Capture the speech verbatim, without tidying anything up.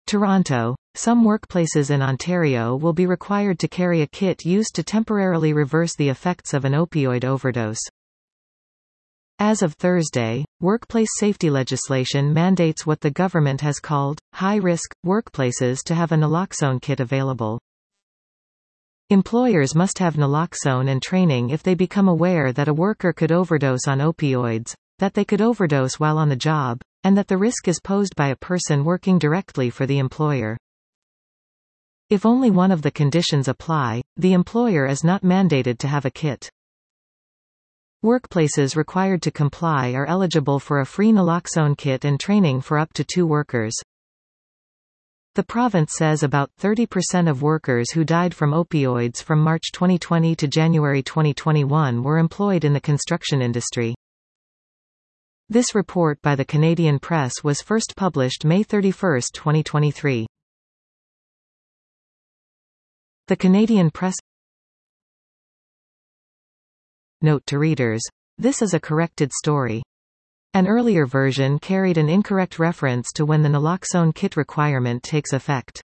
Toronto. Some workplaces in Ontario will be required to carry a kit used to temporarily reverse the effects of an opioid overdose. As of Thursday, workplace safety legislation mandates what the government has called high-risk workplaces to have a naloxone kit available. Employers must have naloxone and training if they become aware that a worker could overdose on opioids, that they could overdose while on the job, and that the risk is posed by a person working directly for the employer. If only one of the conditions apply, the employer is not mandated to have a kit. Workplaces required to comply are eligible for a free naloxone kit and training for up to two workers. The province says about thirty percent of workers who died from opioids from March twenty twenty to January twenty twenty-one were employed in the construction industry. This report by the Canadian Press was first published May thirty-first, twenty twenty-three. The Canadian Press. Note to readers. This is a corrected story. An earlier version carried an incorrect reference to when the naloxone kit requirement takes effect.